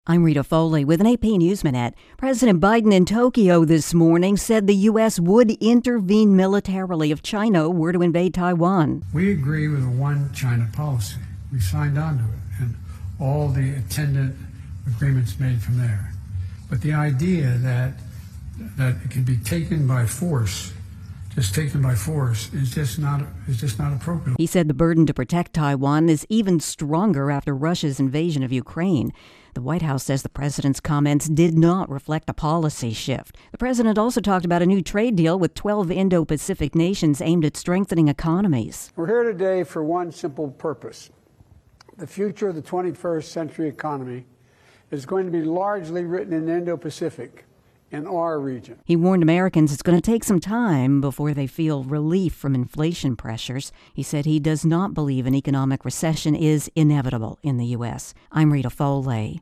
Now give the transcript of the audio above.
I'm Rita Foley with an AP News Minute. President Biden in Tokyo this morning said the U.S. would intervene militarily if China were to invade Taiwan. We agree with a one China policy. We signed on to it and all the attendant agreements made from there. But the idea that it can be taken by force, is just not appropriate. He said the burden to protect Taiwan is even stronger after Russia's invasion of Ukraine. The White House says the president's comments did not reflect a policy shift. The president also talked about a new trade deal with 12 Indo-Pacific nations aimed at strengthening economies. We're here today for one simple purpose. The future of the 21st century economy is going to be largely written in Indo-Pacific, in our region. He warned Americans it's going to take some time before they feel relief from inflation pressures. He said he does not believe an economic recession is inevitable in the U.S. I'm Rita Foley.